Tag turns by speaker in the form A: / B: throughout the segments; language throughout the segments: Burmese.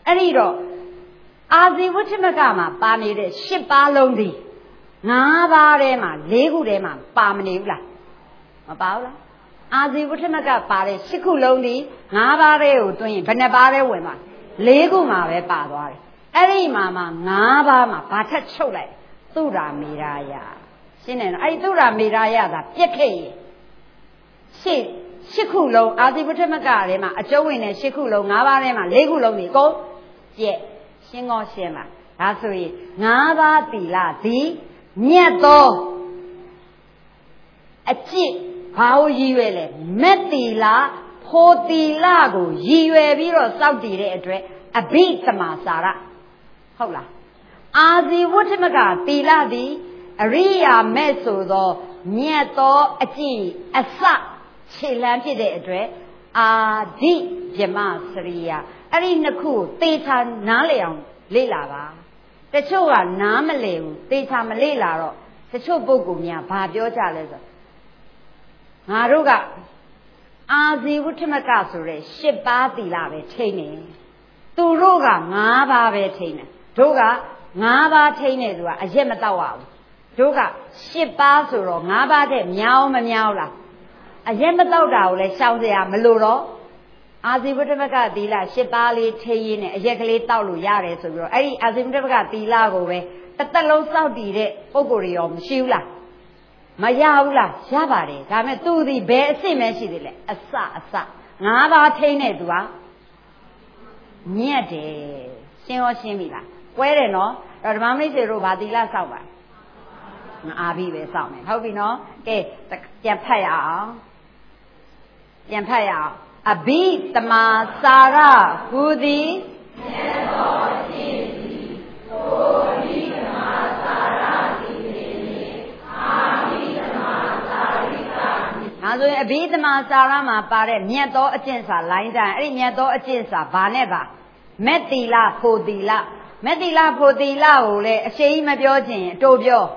A: Arido Azi Wutimagama, Bani, ship Balondi, Navarema, Legurema, Pamanilla. Mabaula Azi Wutimaga Pare, Shikulondi, Navare, doing Benabare women, Leguma, Padre. Eri Mama, Navama, Patachole, Tura Miraya. Sinen, I Tura Miraya, the Yake. Shikulo, Azi Wutimagarema, a Join, Shikulo, Navarema, Legulomi, go, yet. Singo Shema, Asui, Nava Tila, Di, Nieto, a chip, how you Metila, Potilago, Yue Viro Saudi Redre, a beat the Masara. Hola. Azi Wutimaga, Tila di, a Ria Mesudo, Nieto, a chi, a sa, Chilanti de Edre, a di Gemasria. Ari naku teta naleong lelaba. The choa namaleu, teta malelaro, the cho bogumia, babio jales. Naruga Azi Wutimakasure, Shibati lave tane. Turuga, Nava vetane. Toga, Nava tane, a yematawa. Toga, Shibasuro, Nava de meow meowla. A yematauda, le shoutia maluro. Azi Wutimaga Dila, Shibali, Tayin, Yakali Taulu Yare, so Azimdaga Dila go away, but the low Saudi, Ogorium, Shula. Mayaula, Shabari, Dame to the bear, same as she did, a sa, Nava Tane Dua Niete, Sino Shimila. Where no, or Mammy Robadila Sawa. Abi with Salmon. How we know? Okay, the Yampaya. A beat the Masara, Hudi, a beat the Masara, Pare, Nieto Achensa, line down, Nieto Achensa, Vaneva, Metila Podila, Ole, Shame of your gin, Tobio,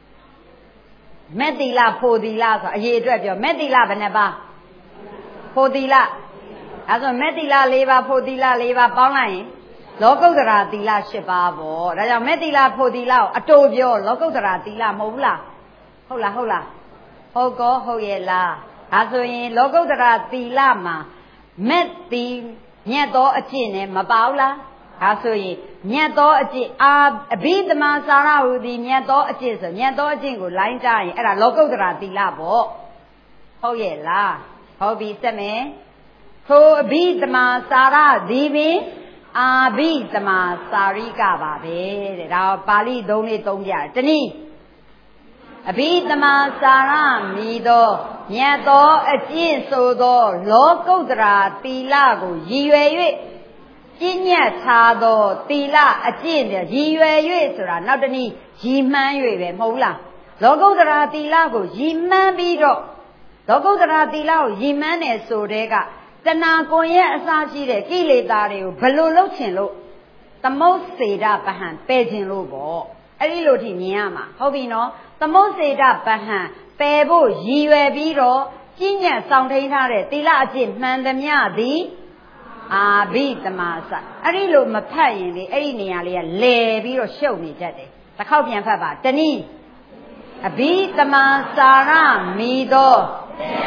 A: Metila Podila, a year drive your Metila Vaneva. Podila, as a Metila leva, Podila leva, Pauline, Loco the Dila Shibabo, Raja Metila Podila, a Tobio, Loco the Dila Mola, Hola, Hogo, Hoyela, as in Loco the Dilama, Met the Nieto a chin, Mabaula, as we Nieto a chin, a beat the Masara with the Nieto a chin, Nieto a jingle, line down, and a Loco the Dilabo, Hoyela. Hobby Seme, Ho beat the Masara, Divi, a beat the Masarika Babe, our Bali Doni Tonga, Tani. A beat the Masara, Mido, Nieto, a chin sodo, Loco dra, Tilago, Yue, Jinya Tado, Tila, a chin, Yue, Sura, not any, Jiman, Mola. Loco dra, Tilago, Jiman Bido. Logo the Radilao, Yimane Sodega, the Nagoya Sashi, Gile Dario, Belolo Chilo, the most said up behind, Beijing Lobo, Eliloti Niama, Hobino, the most said up behind, Pebo, Yue Biro, Jinya Soundhater, Tila Jim, Mandamiadi, Ah, beat the Massa, Arilo Mapayan, the Anialia, Le Biro show me that day, the Copian Papa, Dani, a beat the Masara, Mido.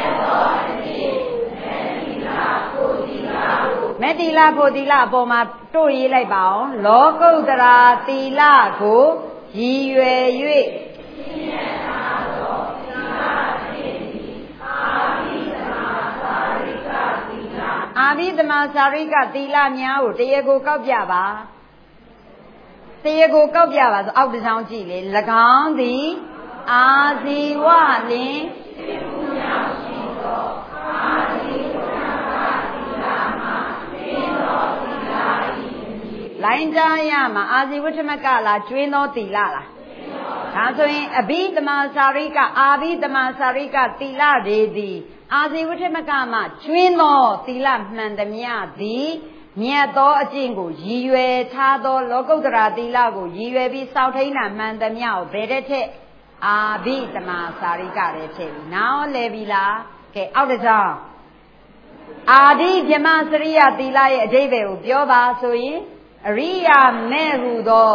A: Metila Podila Boma Toy Labao, Loco Dra Tila Go, Yue. Abi the Masarika Tila Miao, Diego Copiaba. Diego Copiaba, out the sound Chile, Lagandi, Aziwani. Line Jayama, Azi Wutimakala, Twino Tilala. Answering a beat the Masarika, Abi the Masarika, Tila Dedi, Azi Wutimakama, Twino, Tila Mandamia, Di, Nieto Jingo, Yue, Tado, Loco Dra Tilago, Yue be Southina, Mandamia, Bedete, Abi the Masarika, now Levila, Ke out the Adi Jamasaria Tila, David, Bioba, Sui. အရိယာမဲ့ဟုသော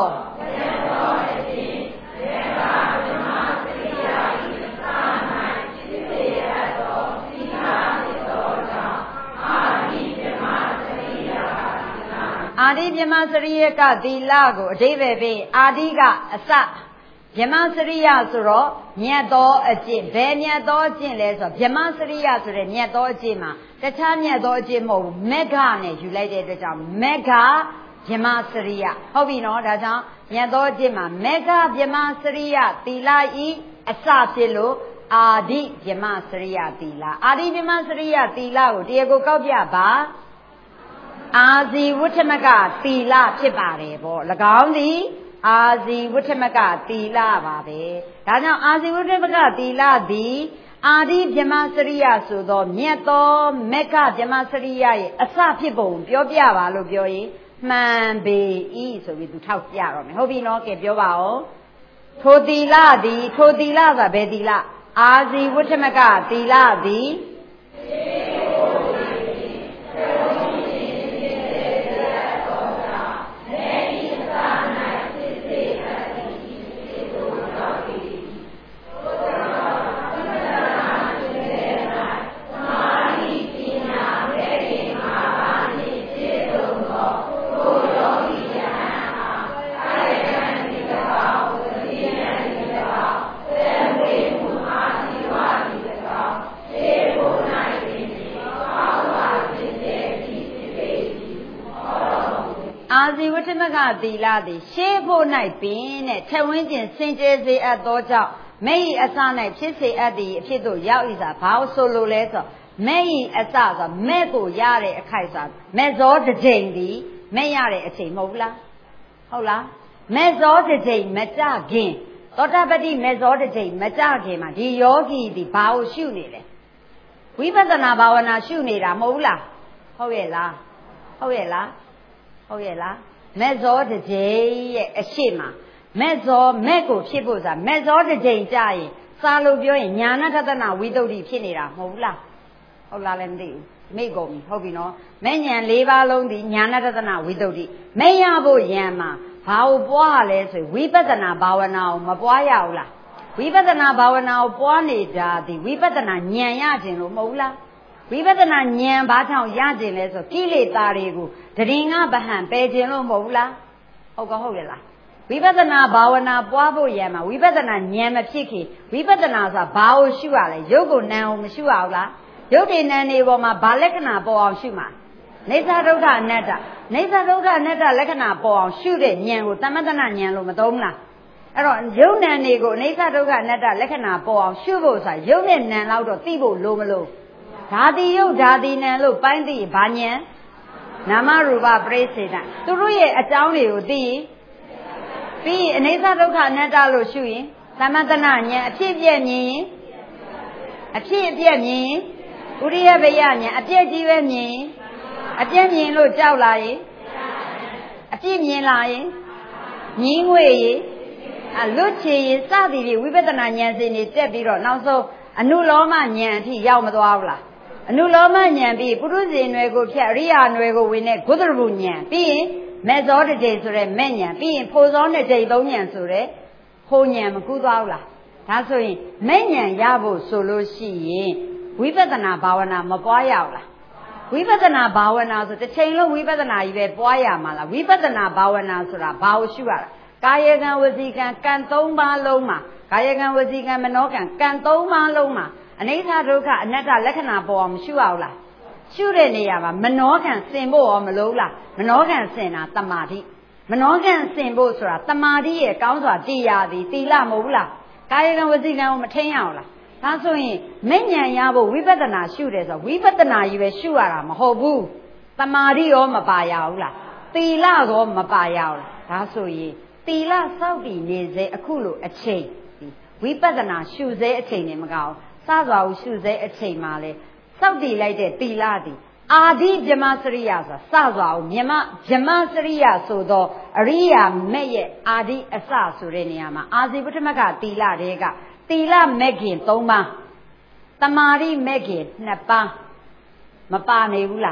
A: အာဒီဗြဟ္မစရိယကသီလကိုအဓိပ္ပာယ်ပေးအာဒီကအစဗြဟ္မစရိယဆိုတော့မြတ်သောအကျင့်ဘယ်မြတ်သောအကျင့်လဲဆိုတော့ဗြဟ္မစရိယဆိုတဲ့မြတ်သောအကျင့်မှာတခြားမြတ်သောအကျင့်မဟုတ်ဘူးမေဃနဲ့ယူလိုက်တဲ့အတွက်ကြောင့်မေဃဗြဟ္မစရိယဟုတ်ပြီနော်ဒါကြောင့်မြတ်သောအကျင့်မှာမေဃဗြဟ္မစရိယသီလဤအစဖြစ်လို့အာဒီဗြဟ္မစရိယသီလအာဒီဗြဟ္မစရိယသီလကိုတရားကိုကောက်ပြပါအာဇီဝဋ္ဌမကသီလဖြစ်ပါတယ်ပေါ့၎င်းသည်အာဇီဝဋ္ဌမကသီလပါပဲဒါကြောင့်အာဇီဝဋ္ဌမကသီလသည်အာဒီဗြဟ္မစရိယဆိုသောမြတ်သောမေဃဗြဟ္မစရိယရဲ့အစဖြစ်ပုံပြောပြပါလို့ပြောရင်မှန်ပေ၏ဆိုပြီးသူထောက်ပြတော့မယ်ဟုတ်ပြီနော်ကဲပြောပါဦးထိုသီလသည်ထိုသီလဆိုတာဘယ်သီလအာဇီဝဋ္ဌမကသီလသည်အာဇီဝဋ္ဌမကသီလသည်ရှေးဖို့၌ပင်တဲ့ထဝင်းကျင်စင်ကြယ်စေအပ်သောကြောင့်မဲ့ဤအစ၌ဖြစ်စေအပ်သည့်အဖြစ်သို့ရောက်ဤစာဘာလို့ဆိုလိုလဲဆိုမဲ့ဤအစဆိုမဲ့ကိုရတဲ့အခိုက်ဆိုမဲ့ဇောတစ်ချိန်သည်မဲ့ရတဲ့အချိန်မဟုတ်လားဟုတ်လားမဲ့ဇောတစ်ချိန်မကြခင်သောတာပတိမဲ့ဇောတစ်ချိန်မကြခင်မှာဒီယောဂီသည်ဘာကိုရှုနေလဲဝိပဿနာဘာဝနာရှုနေတာမဟုတ်လားဟုတ်ရဲ့လားဟုတ်ရဲ့လားဟုတ်ရဲ့လားမဲ့ဇောတစ်ချိန်ရဲ့အရှိမမဲ့ဇောမဲ့ကိုဖြစ်ဖို့ဆိုတာမဲ့ဇောတစ်ချိန်ကြာရင်စာလို့ပြောရင်ညာဏထသနာဝိတုဒ္ဓိဖြစ်နေတာမဟုတ်လားဟုတ်လားလည်းမသိဘူးမိတ်ကုန်ပြီဟုတ်ပြီနော်မဲ့ညာ၄ပါးလုံးဒီညာဏထသနာဝိတုဒ္ဓိမဲ့ရဖို့ယံမှာဘာကိုပွားရလဲဆိုဝိပဿနာဘာဝနာကိုမပွားရဘူးလားဝိပဿနာဘာဝနာကိုပွားနေတာဒီဝိပဿနာဉာဏ်ရခြင်းလို့မဟုတ်လားဝိပဿနာဉာဏ်ဘာကြောင့်ရခြင်းလဲဆိုကိလေသာတွေကိုတရင်ကဗဟံပယ်ခြင်းလို့မဟုတ်ဘူးလားဟုတ်ကောဟုတ်ရဲ့လားဝိပဿနာဘာဝနာပွားဖို့ရံမှာဝိပဿနာဉာဏ်မဖြစ်ခင်ဝိပဿနာဆိုတာဘာကိုရှုရလဲရုပ်ကိုနာမ်ကိုမရှုရဘူးလားရုပ်တည်နာမ်တွေပေါ်မှာဘာလက္ခဏာပေါ်အောင်ရှုမှာနေသဒုက္ခအနတ္တနေသဒုက္ခအနတ္တလက္ခဏာပေါ်အောင်ရှုတဲ့ဉာဏ်ကိုသမထနာဉာဏ်လို့မသုံးဘူးလားအဲ့တော့ရုပ်နာမ်တွေကိုနေသဒုက္ခအနတ္တလက္ခဏာပေါ်အောင်ရှုဖို့ဆိုတာရုပ်နဲ့နာမ်လောက်တော့သိဖို့လိုမလို့ဓာတိယုတ်ဓာတိနံလို့ပိုင်းသိဘာဉဏ်နာမရူပပရိစ္ဆေဒသူတို့ရဲ့အကြောင်းတွေကိုသိရင်ပြီးရင်အနိစ္စဒုက္ခအနတ္တလို့ရှုရင်သမတနာဉဏ်အဖြစ်ပြည့်မြင်ရင်အဖြစ်အပျက်မြင်ရင်ဥရိယဘယဉဏ်အပြည့်ကြီးပဲမြင်ရင်အပြည့်မြင်လို့ကြောက်လာရင်အပြည့်မြင်လာရင်ငြင်းငွေရင်လွတ်ချေရင်စသည်ဖြင့်ဝိပဿနာဉာဏ်စဉ်တွေတက်ပြီးတော့နောက်ဆုံးအနုလောမဉာဏ်အထိရောက်မသွားဘူးလားအနုလောမဉာဏ်ပြီးပုရုဇဉ်နွယ်ကိုဖြတ်အရိယာနွယ်ကိုဝင်တဲ့ဂုတ္တရဘုဉာဏ်ပြီးရင်မေဇောတတိဆိုတဲ့မဲ့ဉာဏ်ပြီးရင်ဖိုဇောနှစ်တိသုံးဉာဏ်ဆိုတဲ့ဖိုဉာဏ်မကူးသွားဘူးလားဒါဆိုရင်မဲ့ဉာဏ်ရဖို့ဆိုလို့ရှိရင်ဝိပဿနာဘာဝနာမပွားရဘူးလားဝိပဿနာဘာဝနာဆိုတစ်ချိန်လုံးဝိပဿနာကြီးပဲပွားရမှာလားဝိပဿနာဘာဝနာဆိုတာဘာကိုရှုရတာကာယကံဝစီကံကံ၃ပါးလုံးမှာကာယကံဝစီကံမနောကံကံ၃ပါးလုံးမှာအနိစ္စဒုက္ခအနတ္တလက္ခဏာပေါ်အောင်မရှုရဘူးလားရှုတဲ့နေရာမှာမနောကံစင်ဖို့ရောမလို့လားမနောကံစင်တာတမာတိမနောကံစင်ဖို့ဆိုတာတမာတိရဲ့ကောင်းစွာတည်ရသည်သီလမဟုတ်ဘူးလားကာယကံဝစီကံကိုမထိန်ရအောင်လားဒါဆိုရင်မဲ့ဉဏ်ရဖို့ဝိပဿနာရှုတယ်ဆိုဝိပဿနာကြီးပဲရှုရတာမဟုတ်ဘူးတမာတိရောမပါရဘူးလားသီလရောမပါရဘူးလားဒါဆိုရင်သီလစောင့်တည်နေစေအခုလိုအချိန်ဝိပဿနာရှုစေအချိန်နဲ့မကောင်းစစွာကိုရှုစေအချိန်မှာလေစောင့်တည်လိုက်တဲ့သီလသည်အာဒီဗြဟ္မစရိယဆိုတာစစွာကိုဗြဟ္မစရိယဆိုသောအရိယာမဲ့ရဲ့အာဒီအစဆိုတဲ့နေရာမှာအာဇီပထမကသီလတွေကသီလမဲ့ခင်3ပါးတမာရိမဲ့ခင်2ပါးမပါနေဘူးလားပ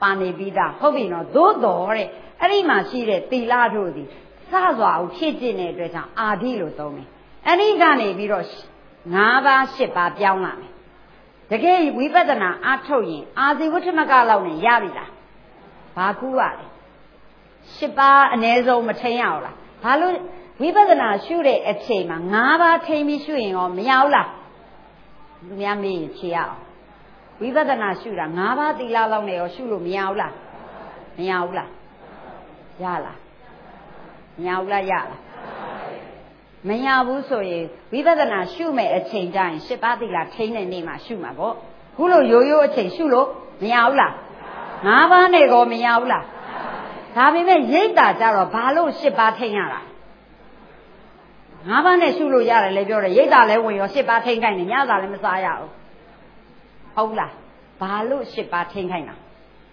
A: ပါနေပြီးသားဟုတ်ပြီနော်သို့တော်တဲ့အဲ့ဒီမှာရှိတဲ့သီလတို့သည်စစွာကိုဖြည့်ကျင့်တဲ့အတွက်ကြောင့်အာဓိလို့သုံးတယ်အဲ့ဒီကနေပြီးတော့5ပါး10ပါးပြောင်းလာမယ်တကယ်ဝိပဿနာအားထုတ်ရင်အာဇီဝဋ္ဌမကလောက်နဲ့ရပြီလားဘာကူရလဲ10ပါးအ ਨੇ ဆုံးမထိန်ရအောင်လားဘာလို့ဝိပဿနာရှုတဲ့အချိန်မှာ5ပါးထိန်ပြီးရှုရင်ရောမရဘူးလားသူများမေးရင်ဖြေရအောင်ဝိပဿနာရှုတာ5ပါးသီလလောက်နဲ့ရောရှုလို့မရဘူးလားမရဘူးလားရလားမရဘူးလားရလားမရဘူးဆိုရင်ဝိပဿနာရှုမဲ့အချိန်တိုင်း10ပါးသီလထိန်းတဲ့နေ့မှာရှုမှာပေါ့ခုလိုရိုးရိုးအချိန်ရှုလို့မရဘူးလား5ပါးနဲ့ကောမရဘူးလားဒါပေမဲ့ရိတ်တာကြတော့ဘာလို့10ပါးထိန်းရတာ5ပါးနဲ့ရှုလို့ရတယ်လေပြောတယ်ရိတ်တာလည်းဝင်ရော10ပါးထိန်းခိုင်းတယ်ညစာလည်းမစားရဘူးဟုတ်လားဘာလို့10ပါးထိန်းခိုင်းတာ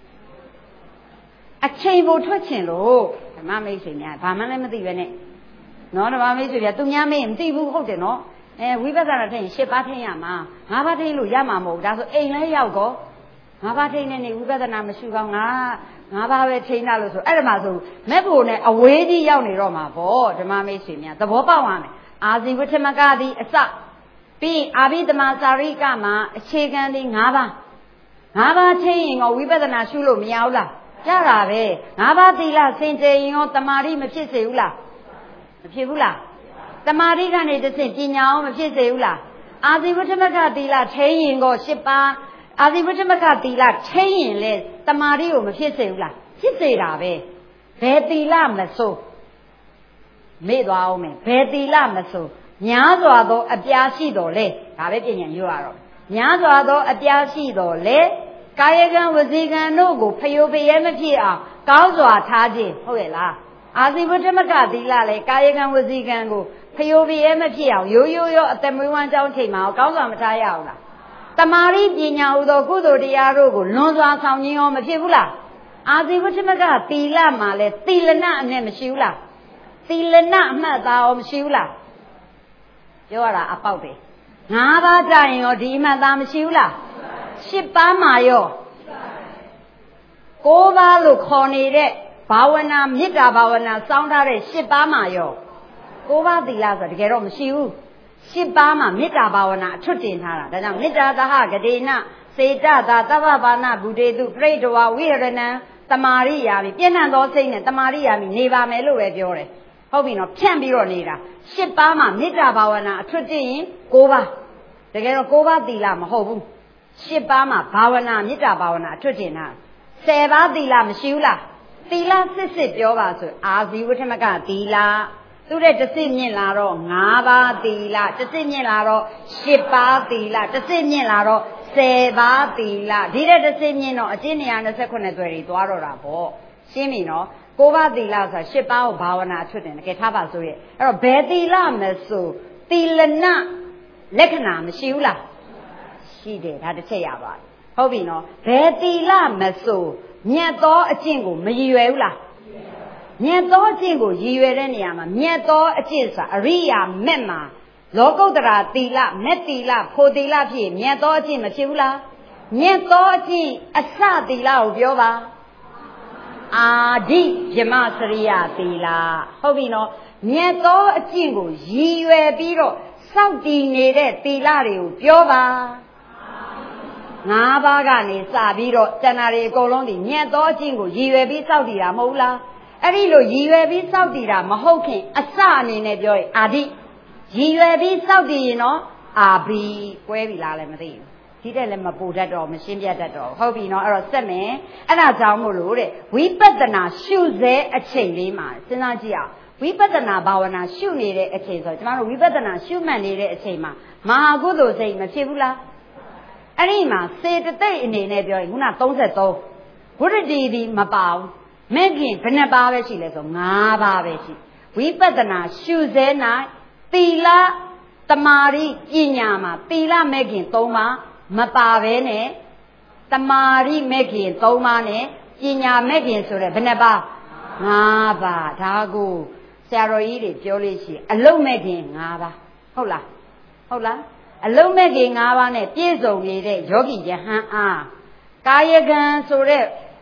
A: အချိန်ကိုထွက်ချင်လို့ဓမ္မမိတ်ဆွေများဘာမှလည်းမသိပဲနဲ့နော်ဓမ္မမိတ်ဆွေများသူများမေးရင်မသိဘူးဟုတ်တယ်နော်ဝိပဿနာထိန်း10ပါးထိန်းရမှာ5ပါးထိန်းလို့ရမှာမဟုတ်ဘူးဒါဆိုအိမ်လဲရောက်တော့5ပါးထိန်းနေနေဝိပဿနာမရှိကောင်း5ပါးပဲထိန်းတာလို့ဆိုအဲ့ဒါမှဆိုမက်ဖို့နဲ့အဝေးကြီးရောက်နေတော့မှာပေါ့ဓမ္မမိတ်ဆွေများသဘောပေါက်ပါမယ်အာဇီဝဋ္ဌမကသည်အစပြီးအာဘိဓမ္မာစာရိကမှာအခြေခံသည်5ပါး5ပါးထိန်းရင်ကဝိပဿနာရှုလို့မရဘူးလားကြတာပဲ5ပါးသီလစင်ကြယ်ရင်ရောတမာတိမဖြစ်စေဘူးလားမဖြစ်ဘူးလားတမာတိကနေတဆင့်ပညာရောမဖြစ်စေဘူးလားအာဇီဝဋ္ဌမကသီလထိန်းရင်ကို10ပါးအာဇီဝဋ္ဌမကသီလထိန်းရင်လေတမာတိကိုမဖြစ်စေဘူးလားဖြစ်စေတာပဲဘယ်သီလမစိုးမေ့သွားအောင်မယ်ဘယ်သီလမစိုးများစွာသောအပြားရှိတော်လေဒါပဲပြင်ရင်ရွတ်ရတော့များစွာသောအပြားရှိတော်လေကာယကံဝစီကံတို့ကိုဖျို့ဖျဲမဖြစ်အောင်ကောင်းစွာထားခြင်းဟုတ်ရဲ့လားအာဇီဝဋ္ဌမကသီလလေကာယကံဝစီကံကိုဖျို့ဖျဲမဖြစ်အောင်ရိုးရိုးရောအသက်မွေးဝမ်းကြောင်းချိန်မှာကောင်းစွာမထားရအောင်လားတမာရိပညာဟူသောကုသိုလ်တရားတို့ကိုလွန်စွာဆောင်ခြင်းရောမဖြစ်ဘူးလားအာဇီဝဋ္ဌမကသီလမှာလေသီလနအနဲ့မရှိဘူးလားသီလနအမှတ်သားရောမရှိဘူးလားပြောရတာအပေါက်ပဲ5ပါးကြရင်ရောဒီအမှတ်သားမရှိဘူးလား10ပါးမှာရော9ပါးလို့ခေါ်နေတဲ့ဘာဝနာမေတ္တာဘာဝနာစောင်းထားတဲ့10ပါးမှာရော9ပါးသီလဆိုတကယ်တော့မရှိဘူး10ပါးမှာမေတ္တာဘာဝနာအထွတ်တင်ထားတာဒါကြောင့်မေတ္တာသဟဂဒေနစေတသာသဗ္ဗဘာနာဘုဒေတုပြိတဝဝိဟရဏံတမာရိယာမိပြည့်နှံ့သောစိတ်နဲ့တမာရိယာမိနေပါမယ်လို့ပဲပြောတယ်ဟုတ်ပြီနော်ဖြန့်ပြီးတော့နေတာ10ပါးမှာမေတ္တာဘာဝနာအထွတ်တင်ရင်9ပါးတကယ်တော့9ပါးသီလမဟုတ်ဘူး10ပါးမှာဘာဝနာမေတ္တာဘာဝနာအထွတ်တင်တာ10ပါးသီလမရှိဘူးလားသီလစစ်ပြောပါဆိုအာဇီဝဋ္ဌမကသီလသူတဲ့တစ်စစ်မြင့်လာတော့5ပါးသီလတစ်စစ်မြင့်လာတော့10ပါးသီလတစ်စစ်မြင့်လာတော့10ပါးသီလဒီတဲ့တစ်စစ်မြင့်တော့အကျဉ်း129သွယ်တွေသွားတော့တာပေါ့ရှင်းပြီနော်9ပါးသီလဆိုတာ10ပါးကိုဘာဝနာအထွတ်တင်တကယ်ထားပါဆိုရဲ့အဲ့တော့ဘယ်သီလမဆိုသီလနလက္ခဏာမရှိဘူးလားရှိတယ်ဒါတစ်ချက်ရပါဟုတ်ပြီနော်ဘယ်သီလမဆိုမြတ်သောအကျင့်ကိုမရည်ရွယ်ဘူးလားမြတ်သောအကျင့်ကိုရည်ရွယ်တဲ့နေရာမှာမြတ်သောအကျင့်ဆိုတာအရိယာမက်မှာလောကုတ္တရာသီလမက်သီလဖို့သီလဖြစ်မြတ်သောအကျင့်မဖြစ်ဘူးလားမြတ်သောအကျင့်အစသီလကိုပြောပါအာဒိဗြမစရိယသီလဟုတ်ပြီနော်မြတ်သောအကျင့်ကိုရည်ရွယ်ပြီးတော့စောင့်တည်နေတဲ့သီလတွေကိုပြောပါ5ပါးကနေစပြီးတော့တဏ္ဍာတွေအကုန်လုံးဒီမြတ်သောအကျင့်ကိုရည်ရွယ်ပြီးစောင့်တည်တာမဟုတ်လားအဲ့ဒီလိုရည်ရွယ်ပြီးစောင့်တည်တာမဟုတ်ခင်အစအနေနဲ့ပြောရင်အာဒိရည်ရွယ်ပြီးစောင့်တည်ရင်တော့အာဘီကွဲပြီလားလည်းမသိဘူးဒီတဲ့လည်းမပူတတ်တော့မရှင်းပြတတ်တော့ဟုတ်ပြီနော်အဲ့တော့ဆက်မယ်အဲ့ဒါကြောင့်မို့လို့တဲ့ဝိပဿနာရှုစေအချိန်လေးမှာစဉ်းစားကြည့်အောင်ဝိပဿနာဘာဝနာရှုနေတဲ့အချိန်ဆိုကျမတို့ဝိပဿနာရှုမှတ်နေတဲ့အချိန်မှာမဟာကုသိုလ်စိတ်မဖြစ်ဘူးလားအဲ့ဒီမှာစေတသိက်အနေနဲ့ပြောရင်ခုန33ဝိရတိဒီမပါဘူးမဲ့ခင်ဘယ်နှပါးပဲရှိလဲဆို5ပါးပဲရှိဝိပဿနာရှုစေ၌သီလတမာရိပညာမှာသီလမဲ့ခင်3ပါးမပါဘဲနဲ့တမာရိမဲ့ခင်3ပါးနဲ့ပညာမဲ့ခင်ဆိုတဲ့ဘယ်နှပါး5ပါးဒါကိုဆရာတော်ကြီးတွေပြောလို့ရှိရင်အလုံးမဲ့ခင်5ပါးဟုတ်လားဟုတ်လားအလုံးမဲ့ခင်5ပါးနဲ့ပြည့်စုံနေတဲ့ယောဂီယဟန်အားကာယကံဆိုတဲ့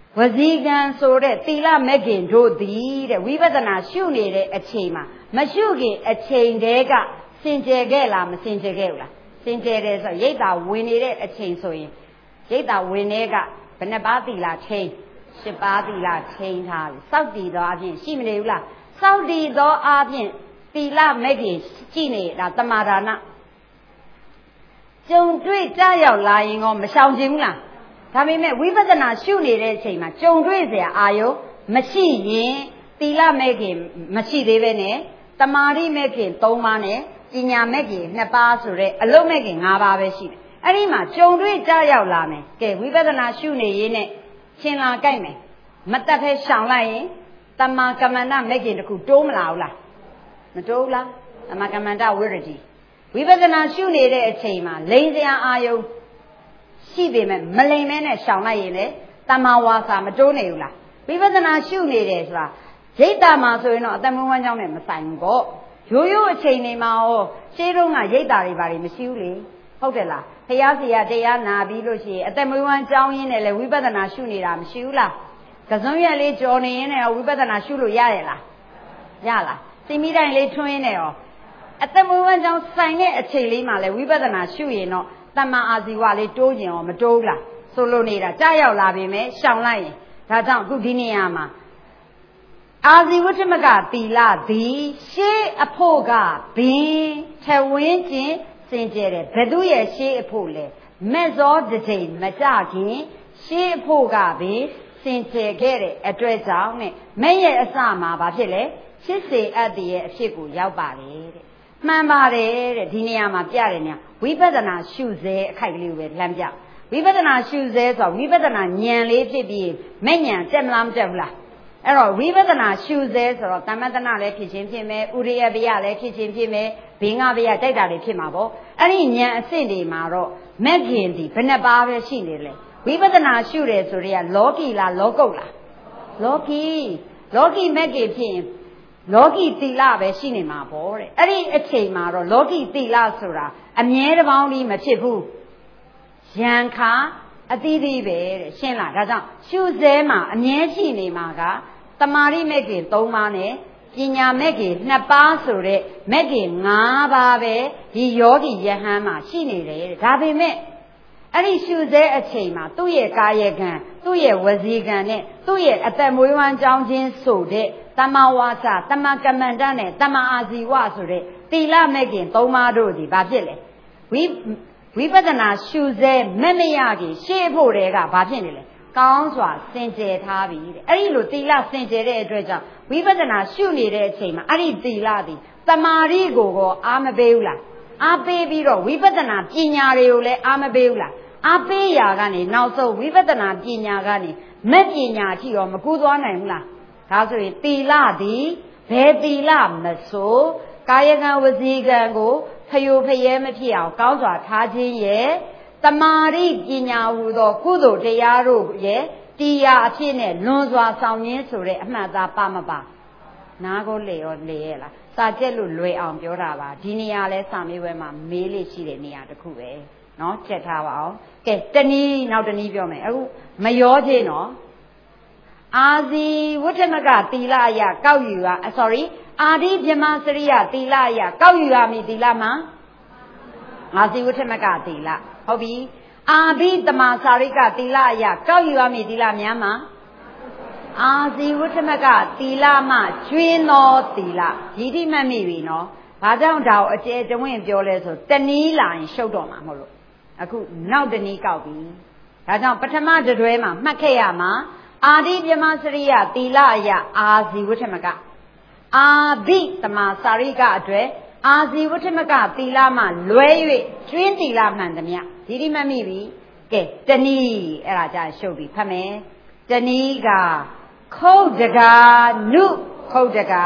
A: ဝစီကံဆိုတဲ့သီလမဲ့ခင်တို့သည်တဲ့ဝိပဿနာရှုနေတဲ့အချိန်မှာမရှုခင်အချိန်တည်းကစင်ကြယ်ခဲ့လားမစင်ကြယ်ခဲ့ဘူးလားစင်ကြယ်တယ်ဆိုရိတ်တာဝင်နေတဲ့အချိန်ဆိုရင်ရိတ်တာဝင်တဲ့ကဘယ်နှပါးသီလချိန်10ပါးသီလချိန်ထားပြီစောက်တည်သောအပြင်ရှိမနေဘူးလားစောက်တည်သောအပြင်သီလမဲ့ခင်ရှိနေတာတမာဒါနကြုံတွေ့ကြရောက်လာရင်ကောမရှောင်ခြင်းဘူးလားဒါပေမဲ့ဝိပဿနာရှုနေတဲ့အချိန်မှာကြုံတွေ့เสียအာယုမရှိရင်သီလမဲ့ခင်မရှိသေးပဲနဲ့တမာတိမဲ့ခင်3ပါးနဲ့ပညာမဲ့ခင်2ပါးဆိုတဲ့အလုံးမဲ့ခင်5ပါးပဲရှိတယ်အဲ့ဒီမှာကြုံတွေ့ကြရောက်လာမယ်ကဲဝိပဿနာရှုနေရင်းနဲ့ရှင်လာကြိုက်မယ်မတတ်ဖဲရှောင်လိုက်ရင်တမာကမ္မန္တမဲ့ခင်တခုတိုးမလာဘူးလားမတိုးဘူးလားတမာကမ္မန္တဝိရတိဝိပဿနာရှုနေတဲ့အချိန်မှာလိန်စရာအာယုရှိပေမဲ့မလိန်မဲနဲ့ရှောင်လိုက်ရင်လေတမာဝါစာမတိုးနေဘူးလားဝိပဿနာရှုနေတယ်ဆိုတာရိတ်တာမှာဆိုရင်တော့အတ္တမဝမ်းကြောင်းနဲ့မဆိုင်ဘူးပေါ့ရိုးရိုးအချိန်တွေမှာဟောရှင်းတော့ကရိတ်တာတွေဘာတွေမရှိဘူးလေဟုတ်တယ်လားဖျားစီရတရားနာပြီးလို့ရှိရင်အတ္တမဝမ်းကြောင်းရင်းနဲ့လေဝိပဿနာရှုနေတာမရှိဘူးလားကစုံရက်လေးကြော်နေရင်းနဲ့ဝိပဿနာရှုလို့ရရဲ့လားရလားသိမိတိုင်းလေးထွင်းရင်းနဲ့ရောအတ္တမဝမ်းကြောင်းဆိုင်တဲ့အချိန်လေးမှာလေဝိပဿနာရှုရင်တော့တမ္မာအာဇီဝလေးတိုးကျင်ရောမတိုးဘူးလားဆိုလို့နေတာကြားရောက်လာပြီမဲ့ရှောင်လိုက်ရင်ဒါကြောင့်အခုဒီနေရာမှာအာဇီဝတ္ထမကသီလသည်ရှေးအဖို့ကဘင်းထဝင်းကျင်စင်ကြယ်တယ်ဘယ်သူရဲ့ရှေးအဖို့လဲမဲ့ဇောတစ်ချိန်မကြခင်ရှေးအဖို့ကဘင်းစင်ကြယ်ခဲ့တဲ့အတွက်ကြောင့်နဲ့မဲ့ရဲ့အစမှာဘာဖြစ်လဲချစ်စေအပ်ရဲ့အဖြစ်ကိုရောက်ပါလေတဲ့မှန်ပါတယ်တဲ့ဒီနေရာမှာပြတယ်ညာဝိပဿနာရှုစေအခိုက်ကလေးကိုပဲလှမ်းပြဝိပဿနာရှုစေဆိုဝိပဿနာဉာဏ်လေးဖြစ်ပြီးမဲ့ဉာဏ်တက်မလားမတက်ဘူးလားအဲ့တော့ဝိပဿနာရှုစေဆိုတော့တမ္မတနာလည်းဖြစ်ချင်းဖြစ်မယ်ဥရိယပယလည်းဖြစ်ချင်းဖြစ်မယ်ဘင်္ဂပယတိုက်တာတွေဖြစ်မှာပေါ့အဲ့ဒီဉာဏ်အဆင့်တွေမှာတော့မဲ့ခင်ဒီဘယ်နှပါးပဲရှိနေလဲဝိပဿနာရှုတယ်ဆိုတော့လောကီလားလောကုတ်လားလောကီမဲ့ခင်ဖြစ်ရင်လောကီသီလပဲရှိနေမှာပေါ့တဲ့အဲ့ဒီအချိန်မှာတော့လောကီသီလဆိုတာအမြဲတပေါင်းကြီးမဖြစ်ဘူးယံခါအသီးသီးပဲတဲ့ရှင်းလားဒါကြောင့်ရှုစဲမှာအမြဲရှိနေမှာကတမာရိမဲ့ခင်3ပါးနဲ့ပညာမဲ့ခင်2ပါးဆိုတဲ့မဲ့ခင်5ပါးပဲဒီယောဂီယဟန်မှာရှိနေတယ်တဲ့ဒါပေမဲ့အဲ့ဒီရှုစဲအချိန်မှာသူ့ရဲ့ကာယကံသူ့ရဲ့ဝစီကံနဲ့သူ့ရဲ့အသက်မွေးဝမ်းကြောင်းခြင်းဆိုတဲ့တမဝါစာတမကမ္မန္တနဲ့တမအာဇီဝဆိုတဲ့သီလမဲ့ခင်3ပါးတို့ဒီဘာဖြစ်လဲဝိပဿနာရှုစေမဲ့မရခင်ရှေ့ဖို့တွေကဘာဖြစ်နေလဲကောင်းစွာစင်ကြယ်ထားပြီတဲ့အဲ့ဒီလိုသီလစင်ကြယ်တဲ့အတွက်ကြောင့်ဝိပဿနာရှုနေတဲ့အချိန်မှာအဲ့ဒီသီလသည်တမာရီကိုအားမပေးဘူးလားအားပေးပြီးတော့ဝိပဿနာပညာတွေကိုလည်းအားမပေးဘူးလားအားပေးရာကနေနောက်ဆုံးဝိပဿနာပညာကနေမဲ့ပညာအထိရောမကူးသွားနိုင်ဘူးလားဒါဆိုရင်သီလသည်ဘယ်သီလမဆိုကာယကံဝစီကံကိုဖယိုဖယဲမဖြစ်အောင်ကောင်းစွာထားခြင်းရဲ့တမာရိပညာဟူသောကုသိုလ်တရားတို့ရဲ့တရားအဖြစ်နဲ့လွန်စွာဆောင်ရင်းဆိုတဲ့အမှတ်သားပါမပါနားကိုလေရောလေရဲ့လားစာကျက်လို့လွယ်အောင်ပြောတာပါဒီနေရာလဲစာမေးပွဲမှာမေးလိရှိတဲ့နေရာတစ်ခုပဲเนาะချက်ထားပါအောင်ကဲတနည်းနောက်တနည်းပြောမယ်အခုမရောခြင်းเนาะအာဇီဝတ္ထမကသီလအယကောက်ယူရsorry အာဒီပြမစရိယသီလအယကောက်ယူရမည်သီလမှာအာဇီဝတ္ထမကသီလဟုတ်ပြီအာဘိတမစာရိကသီလအယကောက်ယူရမည်သီလများမှာအာဇီဝတ္ထမကသီလမှကျွင်းသောသီလရည်တိမှတ်မိပြီနော်ဘာကြောင့်ဒါကိုအကျယ်တဝင့်ပြောလဲဆိုတနည်းလာရင်ရှုပ်တော့မှာမဟုတ်လို့အခုနောက်တနည်းကောက်ပြီဒါကြောင့်ပထမတတွဲမှာမှတ်ခဲ့ရမှာအာဒီပြမစရိယသီလအယအာဇီဝတ္ထမကအာဘိတမစာရိကအတွက်အာဇီဝတ္ထမကသီလမှလွဲ၍ကျွင်းသီလမှန်သမျှဒီဒီမှတ်မိပြီကဲတနည်းအဲ့ဒါကြာရှုပ်ပြီဖတ်မယ်တနည်းကခုတ်တကာနုခုတ်တကာ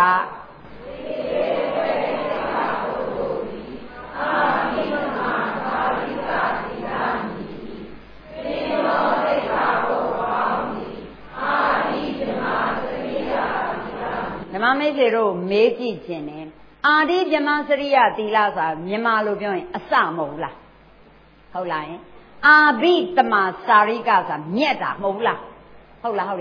A: ဓမ္မမိတ်ဆွေတို့မေးကြည့်ခြင်းနဲ့အာဒီပြမစရိယသီလဆိုတာမြန်မာလိုပြောရင်အစမဟုတ်လားဟုတ်လားယင်အာဘိတမစာရိကဆိုတာမြက်တာမဟုတ်လားဟုတ်လား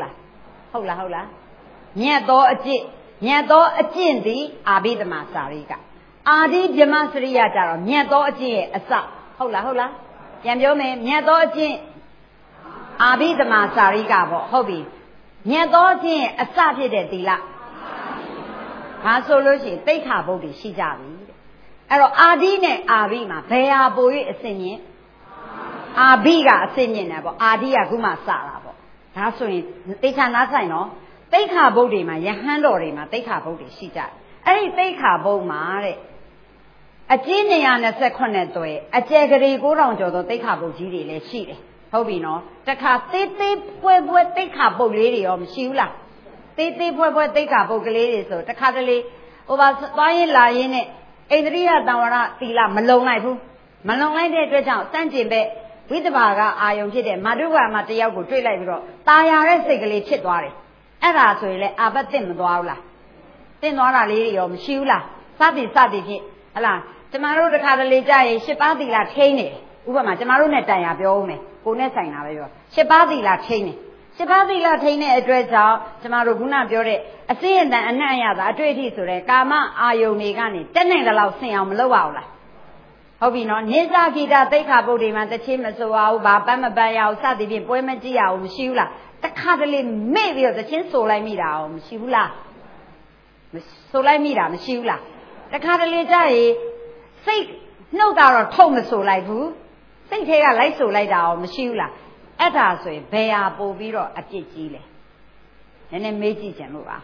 A: မြတ်သောအကျင့်သည်အာဘိဓမ္မာစာရိကအာဒီဗြဟ္မစရိယကြတော့မြတ်သောအကျင့်ရဲ့အစဟုတ်လားပြန်ပြောမယ်မြတ်သောအကျင့်အာဘိဓမ္မာစာရိကပေါ့ဟုတ်ပြီမြတ်သောအကျင့်အစဖြစ်တဲ့သီလဘာဆိုလို့ရှိရင်တိဋ္ဌာဘုဒ္ဓရှိကြပြီတဲ့အဲ့တော့အာဒီနဲ့အာဘိမှာဘယ်ဟာပို၍အစင်မြင့်အာဘိကအစင်မြင့်တယ်ပေါ့အာဒီကခုမှစတာပေါ့ဒါဆိုရင်တိဋ္ဌာနာဆိုင်နော်တိဋ္ဌာဘုဒ္ဓမှာယဟန်တော်တွေမှာတိဋ္ဌာဘုဒ္ဓရှိကြတယ်အဲ့ဒီတိဋ္ဌာဘုဒ္ဓမှာတဲ့အကျဉ်း128သွဲအကျယ်ကလေး9000ကျော်သောတိဋ္ဌာဘုဒ္ဓကြီးတွေလည်းရှိတယ်ဟုတ်ပြီနော်တခါသေးသေးပွဲတိဋ္ဌာဘုဒ္ဓလေးတွေရောမရှိဘူးလားသေးသေးပွဲတိဋ္ဌာဘုဒ္ဓကလေးတွေဆိုတခါတလေဟိုပါသွားရင်လာရင်နဲ့ဣန္ဒြိယတံဝရသီလမလုံလိုက်ဘူးမလုံလိုက်တဲ့အတွက်ကြောင့်စန့်ကျင်ဘက်ဝိတ္တဘာကအာယုံဖြစ်တဲ့မာတုဘာမှာတယောက်ကိုတွေ့လိုက်ပြီးတော့ตาရတဲ့စိတ်ကလေးဖြစ်သွားတယ်အဲ့ဒါဆိုရင်လေအာဘတ်တင်မသွားဘူးလားတင်သွားတာလေးတွေရောမရှိဘူးလားစသည်ဖြင့်ဟလားကျမတို့တခါတလေကြာရင်10ပါးသီလထိန်းနေတယ်ဥပမာကျမတို့နဲ့တန်ရပြောဦးမယ်ကိုနဲ့ဆိုင်တာပဲပြော10ပါးသီလထိန်းနေ10ပါးသီလထိန်းတဲ့အတွက်ကြောင့်ကျမတို့ခုနပြောတဲ့အစင်းအတန်အနှံ့ရတာအတွေ့အထိဆိုတဲ့ကာမအာယုန်တွေကနေတက်နိုင်တဲ့လောက်ဆင်အောင်မလုပ်ပါဘူးလားဟုတ်ပြီနော်နိစ္စဂီတာသိက္ခာပုဒ်တွေမှာတချင်းမဆိုရဘူးဘာပတ်မပန်းရအောင်စသည်ဖြင့်ပွဲမကြည့်ရအောင်မရှိဘူးလားတခါတလေမေ့ပြီးတော့တချင်းဆိုလိုက်မိတာအောင်မရှိဘူးလားဆိုလိုက်မိတာမရှိဘူးလားတခါတလေကြာရင်စိတ်နှုတ်ကတော့ထုတ်မဆိုလိုက်ဘူးစိတ်ထဲကလိုက်ဆိုလိုက်တာအောင်မရှိဘူးလားအဲ့ဒါဆိုရင်ဘယ်ဟာပို့ပြီးတော့အပြစ်ကြီးလဲနည်းနည်းမေးကြည့်ကြလို့ပါ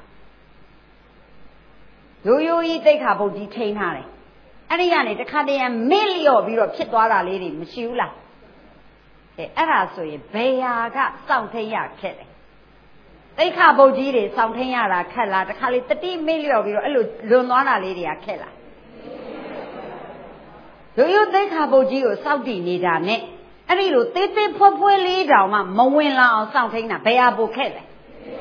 A: ရိုးရိုးကြီးတိတ်ခါပုတ်ကြီးထိန်းထားတယ်အဲ့ဒီကနေတခါတည်းမေ့လျော့ပြီးတော့ဖြစ်သွားတာလေးတွေမရှိဘူးလားအဲ့ဒါဆိုရင်ဘယ်ဟာကစောင့်ထိန်ရခက်တယ်တိတ်ခါပုတ်ကြီးတွေစောင့်ထိန်ရတာခက်လားတခါလေတတိမေ့လျော့ပြီးတော့အဲ့လိုလွန်သွားတာလေးတွေကခက်လားရိုးရိုးတိတ်ခါပုတ်ကြီးကိုစောင့်တည်နေတာနဲ့အဲ့ဒီလိုသေးသေးဖွဲလေးတောင်မှမဝင်လာအောင်စောင့်ထိန်တာဘယ်ဟာပိုခက်လဲ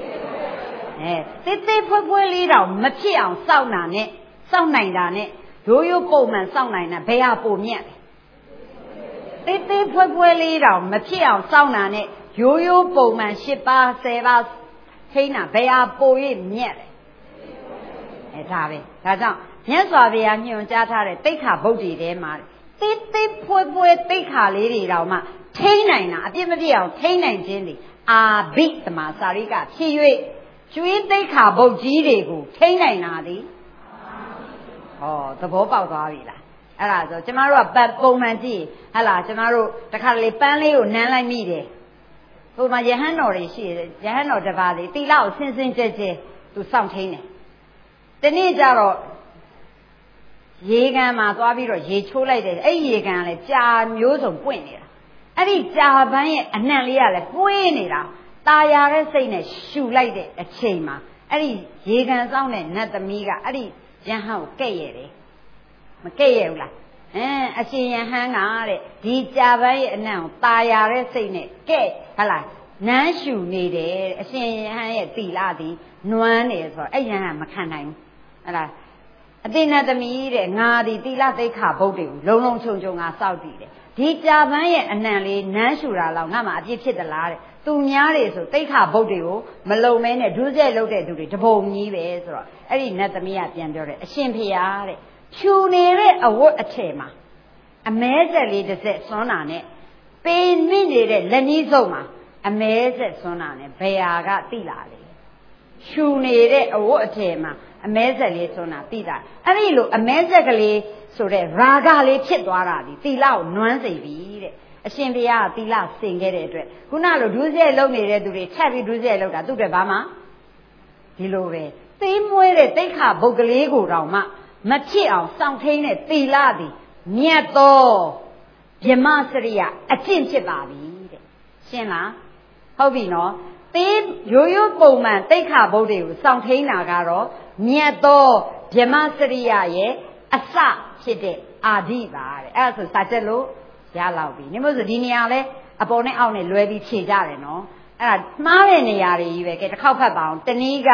A: သေးသေးဖွဲလေးတောင်မဖြစ်အောင်စောင့်နိုင်တာနဲ့ရိုးရိုးပုံမှန်စောင့်နိုင်တာဘယ်ဟာပိုမြတ်လဲသေးသေးဖွဲလေးတောင်မဖြစ်အောင်စောင့်တာနဲ့ရိုးရိုးပုံမှန်10ပါး10ပါးထိန်းတာဘယ်ဟာပို၍မြတ်လဲဒါပဲဒါကြောင့်မြတ်စွာဘုရားညွှန်ကြားထားတဲ့တိဋ္ဌာဘုဒ္ဓထဲမှာသေးသေးဖွဲတိဋ္ဌာလေးတွေတောင်မှထိန်းနိုင်တာအပြစ်မပြစ်အောင်ထိန်းနိုင်ခြင်းသည်အာဘိဓမ္မာစာရိကဖြစ်၍ကျွေးတိဋ္ဌာဘုဒ္ဓကြီးတွေကိုထိန်းနိုင်တာသည်သဘောပေါက်သွားပြီလားအဲ့ဒါဆိုကျမတို့ကပုံမှန်ကြည့်ဟလာကျမတို့တခါလေပန်းလေးကိုနမ်းလိုက်မိတယ်ဟိုမှာယဟန်တော်တွေရှိတယ်ယဟန်တော်တစ်ပါးလေးတိလကိုဆင်းဆင်းကြဲကြဲသူစောင့်ထိန်းတယ်ဒီနေ့ကျတော့ရေကန်မှာသွားပြီးတော့ရေချိုးလိုက်တယ်အဲ့ရေကန်ကလည်းကြာမျိုးစုံပွင့်နေတာအဲ့ဒီကြာပန်းရဲ့အနှံ့လေးကလည်းပွင့်နေတာตาရတဲ့စိတ်နဲ့ရှူလိုက်တဲ့အချိန်မှာအဲ့ဒီရေကန်ဆောင်တဲ့နတ်သမီးကအဲ့ဒီယဟန်ကိုကဲ့ရတယ်မကဲ့ရဘူးလားအရှင်ယဟန်ကတဲ့ဒီကြာပန်းရဲ့အနှံ့ကိုตาရတဲ့စိတ်နဲ့ကဲ့ဟလားနန်းရှူနေတယ်အရှင်ယဟန်ရဲ့သီလသည်နွမ်းနေဆိုတော့အဲ့ယဟန်မခံနိုင်ဘူးဟလားအတိဏသမီးတဲ့ငါဒီသီလသိက္ခာဘုတ်တွေကိုလုံလုံခြုံခြုံငါစောက်တည်တယ်ဒီကြာပန်းရဲ့အနှံလေးနန်းရှူတာလောက်ငါမှအပြစ်ဖြစ်သလားတဲ့သူများတွေဆိုသိက္ခာဘုတ်တွေကိုမလုံမဲနဲ့ဒုစရိုက်လုပ်တဲ့သူတွေတပုံကြီးပဲဆိုတော့အဲ့ဒီနတ်သမီးကပြန်ပြောတယ်အရှင်ဖေယားတဲ့ဖြူနေတဲ့အဝတ်အထည်မှာအမဲဆက်လေးတစ်ဆက်စွန်းတာနဲ့ပေနစ်နေတဲ့လက်နီးစုပ်မှာအမဲဆက်စွန်းတာနဲ့ဘယ်ဟာကတိလာလဲဖြူနေတဲ့အဝတ်အထည်မှာအမဲဆက်လေးစွန်းတာတိတာအဲ့ဒီလိုအမဲဆက်ကလေးဆိုတဲ့ရာဂလေးဖြစ်သွားတာဒီသီလကိုနွမ်းစေပြီတဲ့အရှင်ဘုရားကသီလစင်ခဲ့တဲ့အတွက်ခုနလိုဒုစရိုက်လုပ်နေတဲ့သူတွေချက်ပြီးဒုစရိုက်လုပ်တာသူ့အတွက်ဘာမှဒီလိုပဲသိမွေးတဲ့တိဋ္ဌာဘုတ်ကလေးကိုတောင်မှမဖြစ်အောင်စောင့်ထိန်တဲ့သီလသည်မြတ်သောဗြဟ္မစရိယအကျင့်ဖြစ်ပါပြီတဲ့ရှင်းလားဟုတ်ပြီနော်သေရိုးရိုးပုံမှန်တိဋ္ဌာဘုတ်တွေကိုစောင့်ထိန်တာကတော့မြတ်သောဗြဟ္မစရိယရဲ့အစဖြစ်တဲ့အာဓိပါတဲ့အဲ့ဒါဆိုစာချက်လို့ရလောက်ပြီနေမို့ဆိုဒီနေရာလဲအပေါ်နဲ့အောက်နဲ့လွဲပြီးဖြေကြတယ်နော်အဲ့ဒါမှားတဲ့နေရာတွေကြီးပဲကဲတစ်ခေါက်ဖတ်ပါအောင်တနည်းက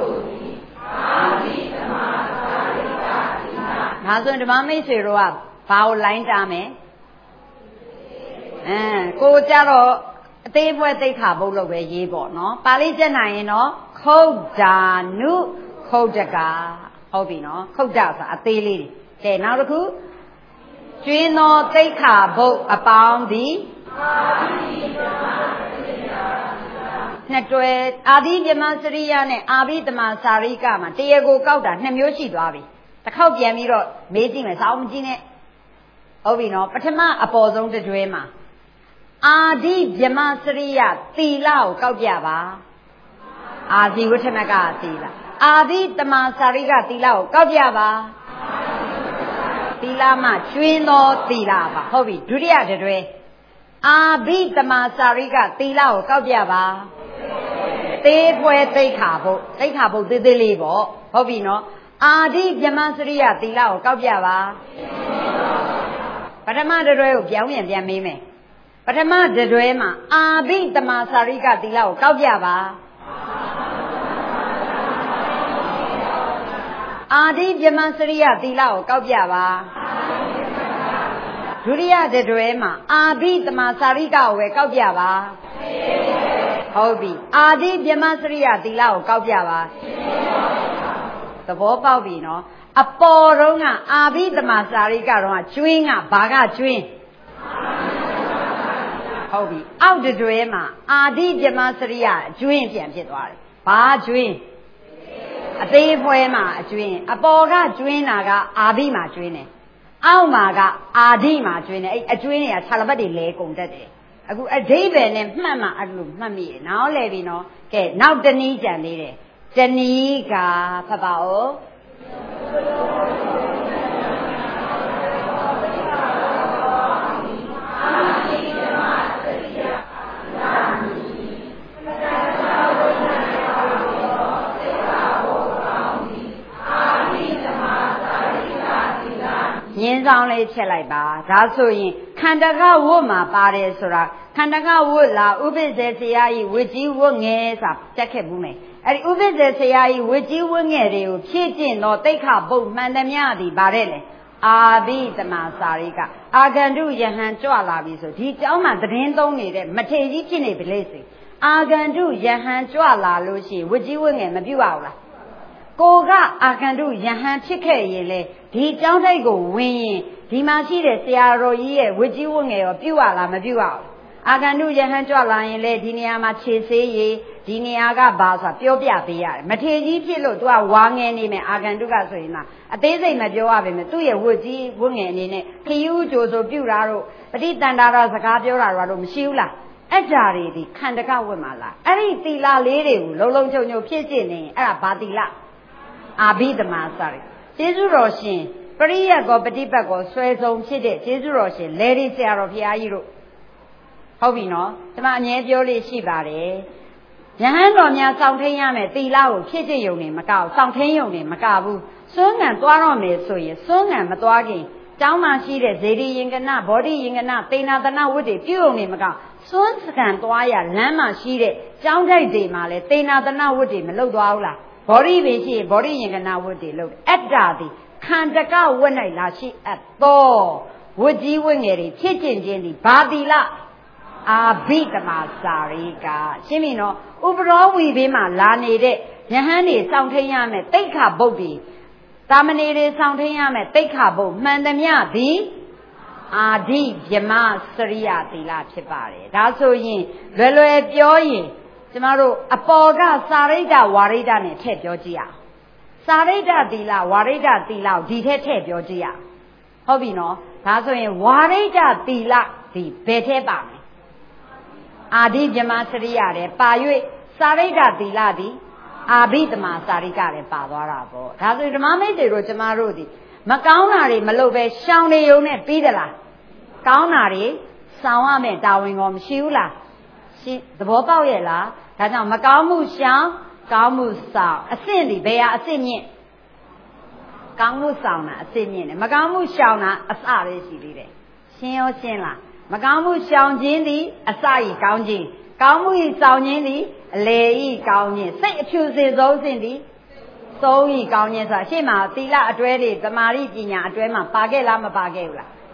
A: ဒါဆိုရင်ဓမ္မမိတ်ဆွေတို့ကဘာ bao line ta me cô cha đó tê phơi tê khả bầu lâu về gì bỏ nó ba lý chân này nó không trả nu không trả cả không bị nó không trả sao tê đi cái nào đó cứ chuyên nó tê khả bầu bao đi nè rồi adi Vyamasariya này Abhidhammasarika mà tê cô cao đã nem yếu gì đó bị ta không biết mi rồi mấy gì mà sao không gì nè không bị nó bắt mà apol giống cái chuyện mà Adi Vyamasariya tila को cao क्या बा Adi Vatthanaka tila Abhidhammasarika tila को cao क्या बा tila mà chuyên đó tila बा हो भी दुनिया के द्वे Abhidhammasarika tila को cao क्या बा tế phơi tế khả bộ tế tế li bộ हो भी nó Adi Vyamasariya tila को cao क्या बा bắt mà द्वे कोပြောင်းပြန်မေးမယ်ပထမတတွဲမှာအာဘိတမစာရိကသီလကိုကောက်ပြပါအာဒီဗြဟ္မစရိယသီလကိုကောက်ပြပါဒုတိယတတွဲမှာအာဘိတမစာရိကကိုပဲကောက်ပြပါဟုတ်ပြီအာဒီဗြဟ္မစရိယသီလကိုကောက်ပြပါသဘောပေါက်ပြီနော်အပေါ်တုန်းကအာဘိတမစာရိကတော့ကျွင်းကဘာကကျွင်းဟုတ်ပြီအောက်တွဲမှာအာဒီဗြဟ္မစရိယအကျွင်းပြန်ဖြစ်သွားတယ်ဘာကျွင်းအသေးဖွဲမှာအကျွင်းအပေါ်ကကျွင်းတာကအာဘိမှာကျွင်းတယ်အောက်မှာကအာဒီမှာကျွင်းတယ်အဲ့အကျွင်းတွေကခြာလပတ်တွေလဲကုန်တတ်တယ်အခုအဓိပ္ပာယ်နဲ့မှတ်မှအဲ့လိုမှတ်မိရနောက်လဲပြီနော်ကဲနောက်တနည်းကြံသေးတယ်တနည်းကဖတ်ပါဦးညင်းဆောင်လေးချက်လိုက်ပါဒါဆိုရင်ခန္ဓာကဝတ်မှာပါတယ်ဆိုတာခန္ဓာကဝတ်လာဥပ္ပဇေဆရာကြီးဝတ်ကြီးဝတ်ငယ်ဆိုတက်ခဲ့ဘူးမယ်အဲ့ဒီဥပ္ပဇေဆရာကြီးဝတ်ကြီးဝတ်ငယ်တွေကိုဖြည့်ကျင့်တော့တိဋ္ဌဘုတ်မှန်သမျှသည်ဗါတဲ့လေအာဘိတမစာရိကအာဂန္တုယဟန်ကြွလာပြီဆိုဒီเจ้าမှာသတင်းသုံးနေတဲ့မထေကြီးဖြစ်နေပြီလေစေအာဂန္တုယဟန်ကြွလာလို့ရှိရင်ဝတ်ကြီးဝတ်ငယ်မပြုတ်ပါဘူးလားကိုကအာဂန္တုယဟန်ဖြစ်ခဲ့ရင်လေဒီเจ้าတိုက်ကိုဝင်ရင်ဒီမှာရှိတဲ့ဆရာတော်ကြီးရဲ့ဝတ်ကြီးဝတ်ငယ်ရောပြုတ်ရလားမပြုတ်ရဘူးအာဂန္တုယဟန်ကြွလာရင်လေဒီနေရာမှာခြေဆေးရည်ဒီနေရာကဘာဆိုတာပြောပြပေးရတယ်မထေကြီးဖြစ်လို့ तू ကဝါငယ်နေမယ်အာဂန္တုကဆိုရင်လားအသေးစိတ်မပြောရပါဘူးသူ့ရဲ့ဝတ်ကြီးဝတ်ငယ်အနေနဲ့ခယူးကြိုဆိုပြုတ်တာတော့ပဋိတန္တာတော့စကားပြောတာတော့မရှိဘူးလားအဲ့ဓာတွေဒီခန္ဓကဝတ်မှာလားအဲ့ဒီသီလလေးတွေကိုလုံးလုံးချုံချုံဖြစ်ကျင့်နေရင်အဲ့ဒါဘာသီလအာဘိဓမ္မာစာရိကျေးဇူးတော်ရှင်ပရိယတ်ကောပฏิပတ်ကောဆွဲဆုံးဖြစ်တဲ့ကျေးဇူးတော်ရှင်လေဒီဆရာတော်ဘုရားကြီးတို့ဟုတ်ပြီနော်ဒီမှာအငြင်းပြောလေးရှိပါတယ်ယဟန်တော်များစောင့်ထိန်ရမယ်သီလကိုဖြစ်ကျင့်ယုံနေမကောက်စောင့်ထိန်ယုံနေမကဘူးစွန်းငံသွားတော့မယ်ဆိုရင်စွန်းငံမသွားခင်ကျောင်းမှာရှိတဲ့ဇေဒီယင်္ဂနဗောဓိယင်္ဂနတေနာသနာဝတ်တွေပြုယုံနေမကောက်စွန်းစကန်သွားရလမ်းမှာရှိတဲ့ကျောင်းတိုက်တွေမှာလဲတေနာသနာဝတ်တွေမလုပ်သွားဘူးလားဘောဓိပင်ရှိဘောဓိယင်္ဂနာဝတ်တွေလုပ်အတ္တသည်ခန္ဓကဝတ်၌လာရှိအပ်သောဝတ်ကြီးဝတ်ငယ်တွေဖြစ်ကျင်ခြင်းသည်ဘာတိလအာဘိဓမ္မာစာရိကရှင်းပြီနော်ဥပရောဝီဘေးမှာလာနေတဲ့ယဟန်တွေစောင့်ထိန်ရမယ်တိဋ္ဌဘုတ်တွေတာမဏေတွေစောင့်ထိန်ရမယ်တိဋ္ဌဘုတ်မှန်သမျှသည်အာဒီဗြဟ္မစရိယသီလဖြစ်ပါတယ်ဒါဆိုရင်လွယ်လွယ်ပြောရင်ကျမတို့အပေါ်ကစာရိတ္တဝါရိတ္တနဲ့ထည့်ပြောကြည့်အောင်စာရိတ္တသီလဝါရိတ္တသီလကိုဒီထည့်ပြောကြည့်အောင်ဟုတ်ပြီနော်ဒါဆိုရင်ဝါရိတ္တသီလဒီဘယ်ထည့်ပါမလဲအာဒီဗြဟ္မစရိယတဲ့ပါ၍စာရိတ္တသီလသည်အာဘိဓမ္မာစာရိကတဲ့ပါသွားတာပေါ့ဒါဆိုဓမ္မမိတ်တွေကိုကျမတို့ဒီမကောင်းတာတွေမလုပ်ပဲရှောင်နေုံနဲ့ပြီးသလားကောင်းတာတွေဆောင်ရမယ်တာဝန်ကောမရှိဘူးလားရှိသဘောပေါက်ရဲ့လားဒါကြောင့်မကောင်းမှုရှောင်ကောင်းမှုဆောင်အဆင့်ဒီဘယ်ဟာအဆင့်မြင့်ကောင်းမှုဆောင်တာအဆင့်မြင့်တယ်မကောင်းမှုရှောင်တာအစပဲရှိသေးတယ်ရှင်းရောရှင်းလားမကောင်းမှုရှောင်ခြင်းသည်အစဤကောင်းခြင်းကောင်းမှုဤဆောင်ခြင်းသည်အလေဤကောင်းခြင်းစိတ်အဖြူစင်ဆုံးစဉ်သည်ဆုံးဤကောင်းခြင်းဆိုတာရှေ့မှာသီလအတွဲတွေသမာဓိပညာအတွဲမှာပါခဲ့လားမပါခဲ့ဘူးလား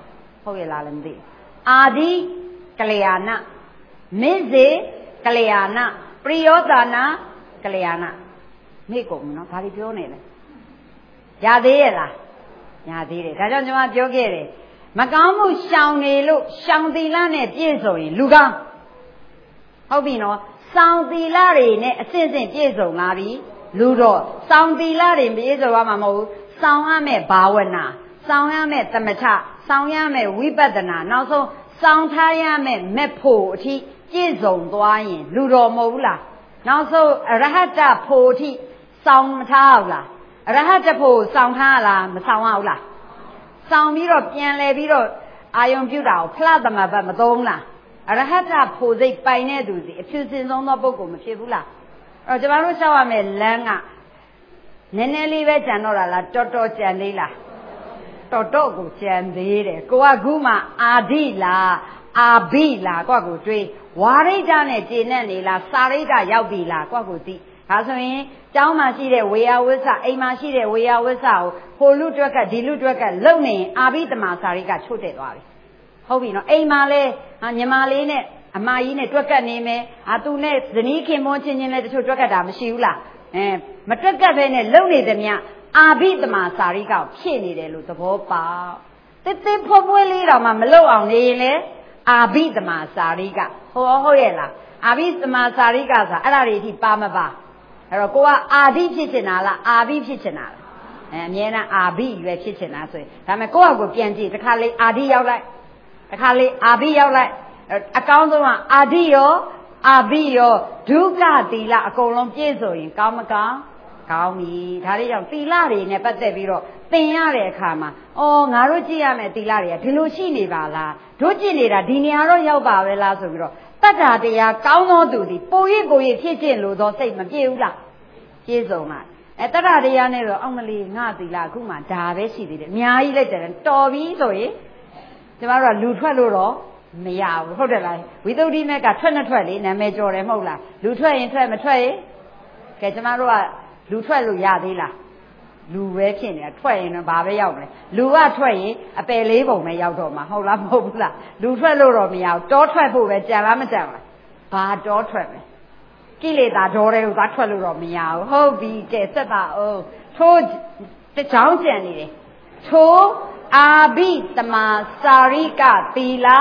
A: ဟုတ်ရဲ့လားလည်းမသိအာဒီကလျာဏမစ္စေကလျာဏပရိယောသနာကလျာဏမေ့ကုန်ပြီနော်ဘာလို့ပြောနေလဲရသေးရဲ့လားရသေးတယ်ဒါကြောင့်ကျွန်မပြောခဲ့တယ်မကောင်းမှုရှောင်နေလို့ရှောင်သီလနဲ့ပြည့်စုံရင်လူကောင်းဟုတ်ပြီနော်စောင်သီလတွေနဲ့အစစ်စစ်ပြည့်စုံလာပြီလူတော့စောင်သီလတွေပြည့်စုံရမှာမဟုတ်ဘူးစောင်ရမယ်ဘာဝနာစောင်ရမယ်သမထစောင်ရမယ်ဝိပဿနာနောက်ဆုံးစောင်ထားရမယ်မက်ဖို့အထိပြည့်စုံသွားရင်လူတော်မဟုတ်ဘူးလားနောက်ဆုံးအရဟတဖို့အထိစောင်မထားဘူးလားအရဟတဖို့စောင်ထားလားမစောင်ရဘူးလားစောင်ပြီးတော့ပြန်လဲပြီးတော့အာယုံပြုတာကိုဖလားသမဘတ်မသုံးလားအရဟတဖို့စိတ်ပိုင်တဲ့သူစီအဖြစ်စင်ဆုံးသောပုဂ္ဂိုလ်မဖြစ်ဘူးလားအဲ့တော့ကျမတို့ရှောက်ရမယ်လမ်းကနည်းနည်းလေးပဲကြံတော့တာလားတော်တော်ကြံသေးလားတော်တော်ကိုကြံသေးတယ်ကိုကခုမှအာဒိလားအာဘိလားကိုကကိုတွေးဝါရိဒနဲ့ကျေနပ်နေလားစာရိဒရောက်ပြီလားကိုကကိုသိဒါဆိုရင်ကျောင်းမှာရှိတဲ့ဝေယဝိဆအိမ်မှာရှိတဲ့ဝေယဝိဆကိုဟိုလူတွက်ကဒီလူတွက်ကလုံနေရင်အာဘိတမစာရိကချို့တဲ့သွားပြီဟုတ်ပြီနော်အိမ်မှာလဲညီမလေးနဲ့အမကြီးနဲ့တွက်ကတ်နေမယ်သူနဲ့ဇနီးခင်မွန်းချင်းချင်းလဲတချို့တွက်ကတ်တာမရှိဘူးလားမတွက်ကတ်ပဲနဲ့လုံနေသည်မြအာဘိတမစာရိကဖြစ်နေတယ်လို့သဘောပေါက်တစ်တစ်ဖွယ်ဖွယ်လေးတော့မှမလုံအောင်နေရင်လေအာဘိတမစာရိကဟုတ်ရဲ့လားအာဘိတမစာရိကဆိုအဲ့ဒါတွေအထိပါမပါအဲ့တော့ကိုကအာဘိဖြစ်ချင်တာလားအာဘိဖြစ်ချင်တာလားအမြဲတမ်းအာဘိရွယ်ဖြစ်ချင်တာဆိုရင်ဒါပေမဲ့ကိုယ့်ဟာကိုပြန်ကြည့်တစ်ခါလေးအာဒိရောက်လိုက်တစ်ခါလေးအာဘိရောက်လိုက်အကောင်းဆုံးကအာဒိရောအာဘိရောဒုက္ခသီလအကုန်လုံးပြည့်စုံရင်ကောင်းမကောင်းကောင်းပြီဒါလေးကြောင့်သီလတွေနဲ့ပတ်သက်ပြီးတော့သင်ရတဲ့အခါမှာငါတို့ကြည့်ရမယ်သီလတွေကဒီလိုရှိနေပါလားတို့ကြည့်နေတာဒီနေရာတော့ရောက်ပါပဲလားဆိုပြီးတော့တတ္တာတရားကောင်းသောသူသည်ပို၍ကိုဖြစ်ခြင်းလို့သောစိတ်မပြေဘူးလားပြည့်စုံလားတတ္တာတရားနဲ့တော့အောက်မလေးငါသီလအခုမှဒါပဲရှိသေးတယ်အများကြီးလိုက်တယ်တော်ပြီဆိုရင်ကျမတို့ကလူထွက်လို့တော့မရဘူးဟုတ်တယ်လားဝိသုဒ္ဓိမက်ကထွက်နဲ့ထွက်လေနာမည်ကျော်တယ်မဟုတ်လားလူထွက်ရင်ထွက်မထွက်ရင်ကဲကျမတို့ကလူထွက်လို့ရသေးလားလူပဲဖြစ်နေတာထွက်ရင်တော့ဘာပဲရောက်မလဲလူကထွက်ရင်အပယ်လေးပုံပဲရောက်တော့မှာဟုတ်လားမဟုတ်ဘူးလားလူထွက်လို့တော့မရဘူးတောထွက်ဖို့ပဲကြံလားမကြံလားဘာတောထွက်လဲကိလေသာဒေါတွေကိုသွားထွက်လို့တော့မရဘူးဟုတ်ပြီကဲဆက်ပါအောင်ထိုးတချောင်းကြံနေတယ်ထိုးအာဘိတမစာရိကသီလ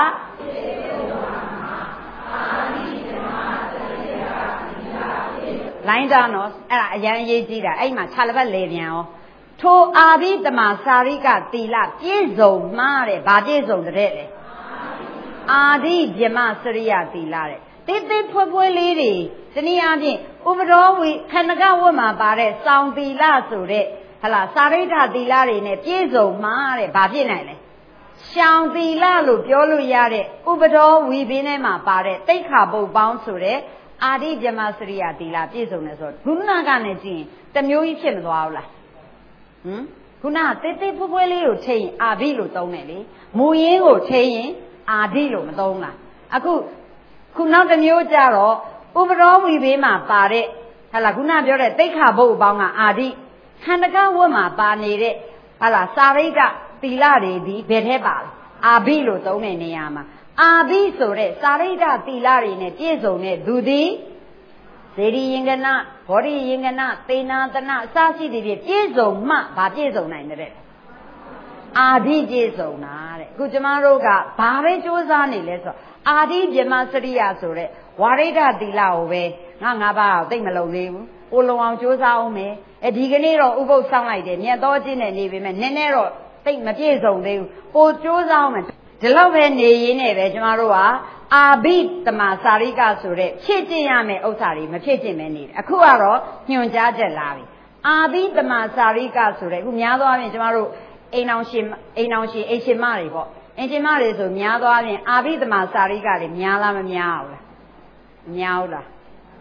A: လိုင်းတာနော်အဲ့ဒါအရန်ရေးကြည့်တာအဲ့မှာခြာလက်ဖက်လေပြန်ရောထိုအာဘိတမစာရိကသီလပြည့်စုံမှားတယ်ဗာပြည့်စုံတဲ့လေအာဒိဗြမစရိယသီလတဲ့တိတိဖွယ်ဖွယ်လေးတွေတနည်းအားဖြင့်ဥပဒေဝိခန္ဓကဝတ်မှာပါတဲ့စောင်သီလဆိုတဲ့ဟလာစာရိဋ္ဌသီလတွေနဲ့ပြည့်စုံမှာတဲ့ဗာပြည့်နိုင်လဲရှောင်သီလလို့ပြောလို့ရတဲ့ဥပဒေဝိပင်းထဲမှာပါတဲ့တိဋ္ဌာပုတ်ပေါင်းဆိုတဲ့အာဒိဗြမစရိယသီလပြည့်စုံတယ်ဆိုတော့ခုနကနဲ့ကြည့်ရင်တမျိုးကြီးဖြစ်မသွားဘူးလားခုနကတိတိဖွယ်ဖွယ်လေးကိုချိန်ရင်အာဘိလို့သုံးတယ်လေမူရင်းကိုချိန်ရင်အာဒိလို့မသုံးလားအခုခုနောက်တစ်မျိုးကြတော့ဥပဒေဝိဘေးမှာပါတဲ့ဟလာခုနပြောတဲ့တိဋ္ဌာဘုတ်အပေါင်းကအာဒိခန္ဓကဝတ်မှာပါနေတဲ့ဟလာစာရိတ္တသီလတွေဒီဘယ်ထဲပါလဲအာဘိလို့သုံးတဲ့နေရာမှာအာဘိဆိုတဲ့စာရိတ္တသီလတွေနဲ့ပြည့်စုံတဲ့သူသည်စေရီယင်္ဂနာဘောဓိယင်္ဂနာသေနာတနာအစရှိသည်ဖြင့်ပြည့်စုံမှဗာပြည့်စုံနိုင်တဲ့အာဒိပြည့်စုံတာတဲ့အခုကျမတို့ကဘာပဲစူးစမ်းနေလဲဆိုအာဒိဗြမစရိယဆိုတဲ့ဝါရိဒသီလကိုပဲငါးပါးတော့သိမလုံသေးဘူး။ကိုလုံအောင်စူးစမ်းအောင်မယ်။ဒီကနေ့တော့ဥပုသ်ဆောင်လိုက်တယ်မြတ်တော်ချင်းနဲ့နေပေမဲ့နည်းနည်းတော့သိမပြည့်စုံသေးဘူး။ကိုစူးစမ်းအောင်မယ်။ဒီလောက်ပဲနေရင်းနဲ့ပဲကျမတို့ကအာဘိတမစာရိကဆိုတဲ့ဖြစ်ကျင့်ရမယ်ဥစ္စာတွေမဖြစ်ကျင့်ပဲနေတယ်။အခုကတော့ညွှန်ကြားချက်လာပြီ။အာဘိတမစာရိကဆိုတဲ့အခုများသောအားဖြင့်ကျမတို့အိမ်အောင်ရှင်မတွေပေါ့အင်ရှင်မတွေဆိုများသောအားဖြင့်အာဘိတမစာရိကတွေများလားမများဘူးလားများဘူးလား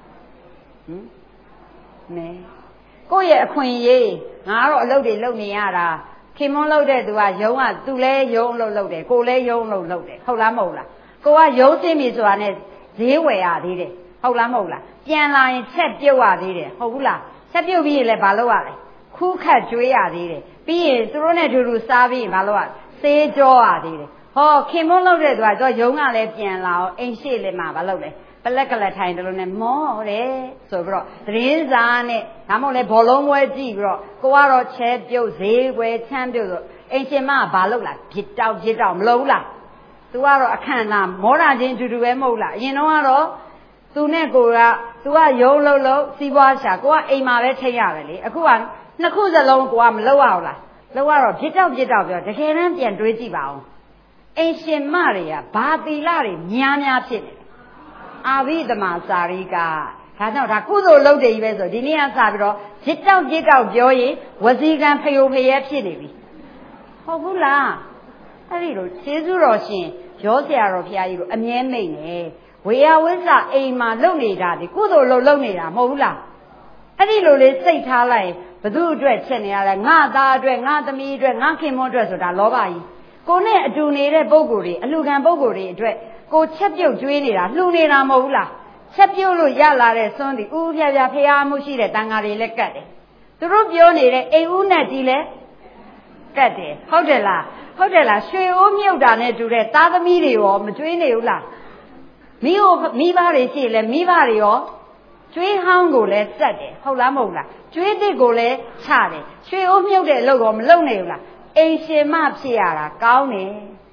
A: မဲကိုယ့်ရဲ့အခွင့်အရေးငါတော့အလုပ်တွေလုပ်နေရတာခင်မွန်းလုပ်တဲ့သူကယုံကသူလဲယုံလုပ်တယ်ကိုလဲယုံလုပ်တယ်ဟုတ်လားမဟုတ်လားကိုကယုံသိပြီဆိုတာနဲ့ဈေးဝယ်ရသေးတယ်ဟုတ်လားမဟုတ်လားပြန်လာရင်ချက်ပြုတ်ရသေးတယ်ဟုတ်ဘူးလားချက်ပြုတ်ပြီးရင်လည်းဘာလုပ်ရလဲခူးခတ်ကျွေးရသေးတယ်ပြီးရင်သူတို့နဲ့အတူတူစားပြီးရင်ဘာလုပ်ရလဲဆေးကြောရသေးတယ်ဟောခင်မုန်းလုပ်တဲ့သူကတော့ရုံးကလည်းပြန်လာအောင်အိမ်ရှိလေမှာမလုပ်လေပလက်ကလေးထိုင်တယ်လို့နဲ့မောတယ်ဆိုပြီးတော့သတင်းစာနဲ့ဒါမှမဟုတ်လေဘောလုံးပွဲကြည့်ပြီးတော့ကိုကတော့ချဲပြုတ်ဈေးပွဲချမ်းပြုတ်ဆိုအိမ်ရှင်မကဘာလုပ်လားပြစ်တောက်မလုပ်လားသူကတော့အခန့်သားမောတာချင်းတူတူပဲမဟုတ်လားအရင်တော့ကတော့သူနဲ့ကိုကသူကရုံးလုံးစီးပွားရှာကိုကအိမ်မှာပဲထိတ်ရတယ်လေအခုကနှစ်ခုစလုံးကိုကမလုပ်ရအောင်လားလုပ်ရတော့ပြစ်တောက်ပြောတကယ်တမ်းပြန်တွေးကြည့်ပါဦးအိမ်ရှင်မတွေကဘာသီလတွေများဖြစ်နေအာဘိဓမ္မာစာရိကဒါကြောင့်ဒါကုသိုလ်လုပ်တယ်ကြီးပဲဆိုဒီနေ့ကစပြီးတော့ပြစ်တောက်ပြောရင်ဝစီကံဖယိုဖယဲဖြစ်နေပြီဟုတ်ဘူးလားအဲ့ဒီလိုကျေးဇူးတော်ရှင်ရောဆရာတော်ဘုရားကြီးတို့အမြဲမိတ်နေဝေယဝိဇ္ဇအိမ်မှာလုပ်နေတာဒီကုသိုလ်လုပ်နေတာမဟုတ်ဘူးလားအဲ့ဒီလိုလေးစိတ်ထားလိုက်ဘသူအတွက်ချက်နေရလဲငါသားအတွက်ငါသမီးအတွက်ငါခင်မွန်းအတွက်ဆိုတာလောဘကြီးကိုနဲ့အတူနေတဲ့ပုဂ္ဂိုလ်တွေအလှခံပုဂ္ဂိုလ်တွေအတွက်ကိုချက်ပြုတ်ကျွေးနေတာလှူနေတာမဟုတ်ဘူးလားချက်ပြုတ်လို့ရလာတဲ့စွန်းဒီဥပြဖျားမှုရှိတဲ့တန်ဃာတွေလည်းကတ်တယ်သူတို့ပြောနေတဲ့အိမ်ဦးနဲ့ကြီးလည်းကတ်တယ်ဟုတ်တယ်လားရွှေအိုးမြုပ်တာနဲ့တူတဲ့သားသမီးတွေရောမကျွေးနေဘူးလားမိဘတွေရှိလဲမိဘတွေရောကျွေးဟောင်းကိုလည်းစက်တယ်ဟုတ်လားမဟုတ်လားကျွေးတစ်ကိုလည်းချတယ်ရွှေအိုးမြုပ်တဲ့အလုပ်ကိုမလုပ်နေဘူးလားအိမ်ရှင်မဖြစ်ရတာကောင်းတယ်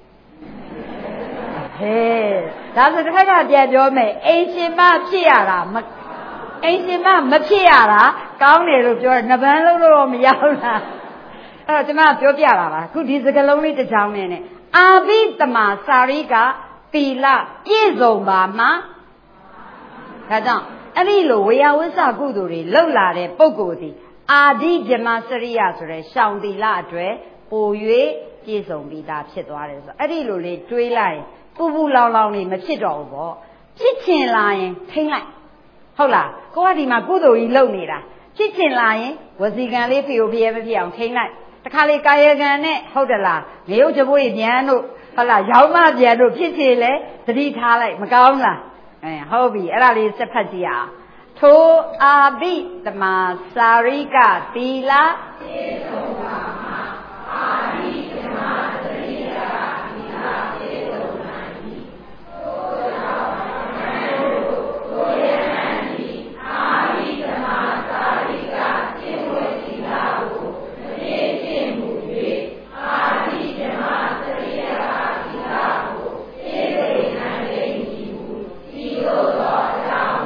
A: ဟဲ့ဒါဆိုတစ်ခါကပြန်ပြောမယ်အိမ်ရှင်မဖြစ်ရတာအိမ်ရှင်မမဖြစ်ရတာကောင်းတယ်လို့ပြောတယ်နှစ်ပန်းလုံးတော့မရောက်လားအဲ့တော့ကျွန်မပြောပြတာပါခုဒီစကားလုံးလေးတစ်ချောင်းနဲ့အာဘိဓမ္မာစာရိကသီလပြည့်စုံပါမှာဒါကြောင့်အဲ့ဒီလိုဝေယဝိသကုသိုလ်တွေလှုပ်လာတဲ့ပုဂ္ဂိုလ်စီအာဒီဗြဟ္မစရိယဆိုတဲ့ရှောင်သီလအတွက်ပို၍ပြည့်စုံပြီးသားဖြစ်သွားတယ်ဆိုအဲ့ဒီလိုလေးတွေးလိုက်ပူလောင်နေမဖြစ်တော့ဘူးပေါ့ဖြစ်ချင်လာရင်ထိမ့်လိုက်ဟုတ်လားကိုကဒီမှာကုသိုလ်ကြီးလုပ်နေတာဖြစ်ချင်လာရင်ဝစီကံလေးဖျို့ဖျဲမဖြစ်အောင်ထိမ့်လိုက်တခါလေကာယကံနဲ့ဟုတ်တယ်လားငရုတ်ချပွေးပြန်တို့ဟုတ်လားရောင်းမပြန်တို့ဖြစ်ချင်လေသတိထားလိုက်မကောင်းလားဟုတ်ပြီအဲ့ဒါလေးစက်ဖတ်ကြည့်အောင်ထိုအာဘိဓမ္မာစာရိကသီလပြေဆုံးပါမှာအာဘိဓမ္မာစာရိကသီလပြေဆုံးနိုင်ပြီထိုကြောင့်ထိုရဟန်းဒီအာဘိဓမ္မာစာရိကကျင့်ဝတ်သီလကိုမပြေကျင့်မှု၍အာဘိဓမ္မာစာရိကသီလကိုပြေဆုံးနိုင်တဲ့ဤမူဒီလိုသောအကြောင်း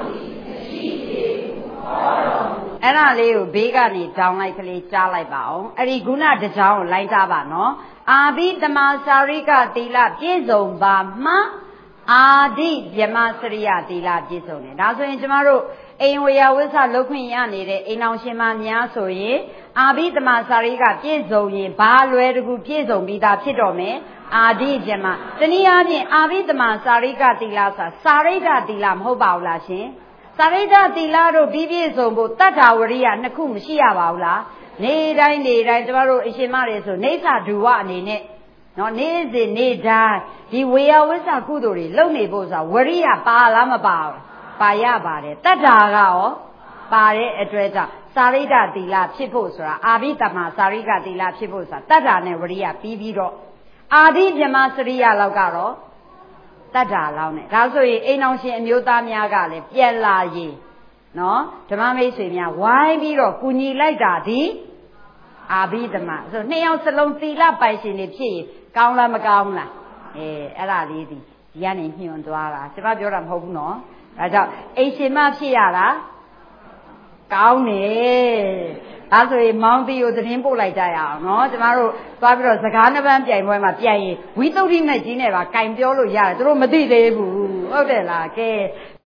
A: အဲ့ဒါလေးကိုဘေးကနေတောင်းလိုက်ကလေးကြားလိုက်ပါအောင်အဲ့ဒီခုနတစ်ကြောင်းကိုလိုက်ကြပါနော်အာဘိဓမ္မာစာရိကသီလပြည့်စုံပါမှအာဒီဗြဟ္မစရိယသီလပြည့်စုံတယ်ဒါဆိုရင်ကျမတို့အိမ်ဝေယဝိသလုပ်ခွင့်ရနေတဲ့အိမ်အောင်ရှင်မများဆိုရင်အာဘိဓမ္မာစာရိကပြည့်စုံရင်ဘာလွယ်တကူပြည့်စုံပြီးသားဖြစ်တော်မယ်အာဒီဗြဟ္မတနည်းအားဖြင့်အာဘိဓမ္မာစာရိကသီလဆိုတာစာရိတ္တသီလမဟုတ်ပါဘူးလားရှင်စာရိတ္တသီလတို့ပြည့်စုံဖို့တတ္ထဝရိယနှစ်ခုမရှိရပါဘူးလားနေတိုင်းကျမတို့အရှင်မတွေဆိုနေသဒုဝအနေနဲ့နော်နေ့စဉ်နေ့တိုင်းဒီဝေယဝိသကုသိုလ်တွေလုပ်နေဖို့ဆိုတာဝရိယပါလားမပါဘူးပါရပါတယ်တတ္ထာကရောပါတဲ့အတွက်ကြောင့်စာရိတ္တသီလဖြစ်ဖို့ဆိုတာအာဘိဓမ္မာစာရိကသီလဖြစ်ဖို့ဆိုတာတတ္ထာနဲ့ဝရိယပြီးတော့အာဒီဗြဟ္မစရိယလောက်ကတော့တတ္ထာလောက်နဲ့ဒါဆိုရင်အိမ်အောင်ရှင်အမျိုးသားများကလည်းပြန်လာရင်နော်ဓမ္မမိတ်ဆွေများဝိုင်းပြီးတော့ကူညီလိုက်တာဒီအာဘိဓမ္မာဆိုနှစ်ယောက်စလုံးသီလပိုင်ရှင်တွေဖြစ်ရင်ကောင်းလားမကောင်းလားအဲ့ဒါလေးဒီကနေညွှန်သွားတာကျွန်မပြောတာမဟုတ်ဘူးနော်ဒါကြောင့်အိမ်ရှင်မဖြစ်ရတာကောင်းတယ်ဒါဆိုရင်မောင်တီကိုသတင်းပို့လိုက်ကြရအောင်နော်ကျမတို့သွားပြီးတော့စကားနှစ်ပန်းပြိုင်ပွဲမှာပြိုင်ရင်ဝိသုဒ္ဓိမဲ့ကြီးနဲ့ပါကင်ပြောလို့ရတယ်သူတို့မသိသေးဘူးဟုတ်တယ်လားကဲ